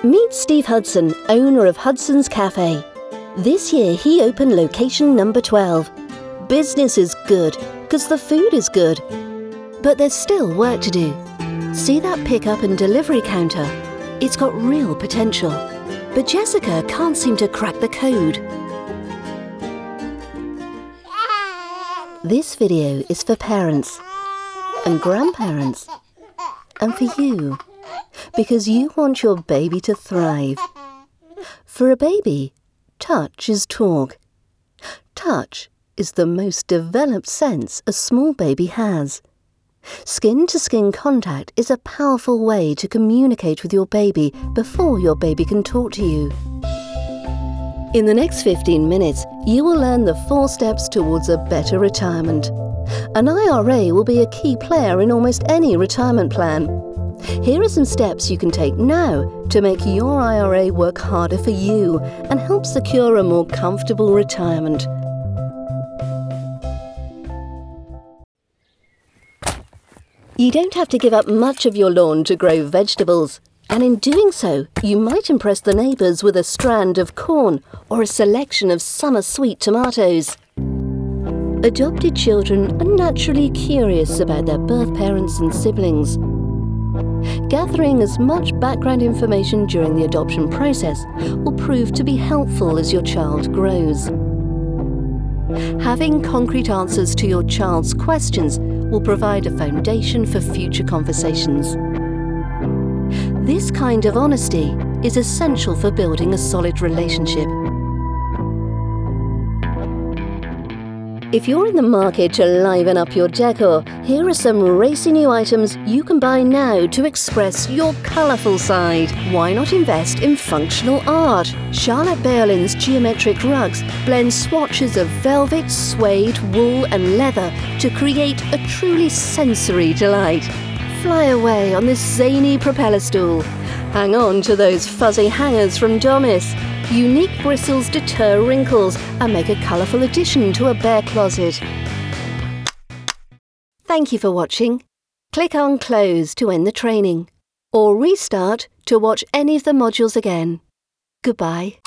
Meet Steve Hudson, owner of Hudson's Cafe. This year he opened location number 12. Business is good, because the food is good. But there's still work to do. See that pickup and delivery counter? It's got real potential. But Jessica can't seem to crack the code. This video is for parents and grandparents and for you, because you want your baby to thrive. For a baby, touch is talk. Touch is the most developed sense a small baby has. Skin-to-skin contact is a powerful way to communicate with your baby before your baby can talk to you. In the next 15 minutes, you will learn the 4 steps towards a better retirement. An IRA will be a key player in almost any retirement plan. Here are some steps you can take now to make your IRA work harder for you and help secure a more comfortable retirement. You don't have to give up much of your lawn to grow vegetables. And in doing so, you might impress the neighbours with a strand of corn or a selection of summer sweet tomatoes. Adopted children are naturally curious about their birth parents and siblings. Gathering as much background information during the adoption process will prove to be helpful as your child grows. Having concrete answers to your child's questions will provide a foundation for future conversations. This kind of honesty is essential for building a solid relationship. If you're in the market to liven up your decor, here are some racy new items you can buy now to express your colourful side. Why not invest in functional art? Charlotte Berlin's geometric rugs blend swatches of velvet, suede, wool and leather to create a truly sensory delight. Fly away on this zany propeller stool. Hang on to those fuzzy hangers from Domus. Unique bristles deter wrinkles and make a colourful addition to a bare closet. Thank you for watching. Click on Close to end the training, or restart to watch any of the modules again. Goodbye.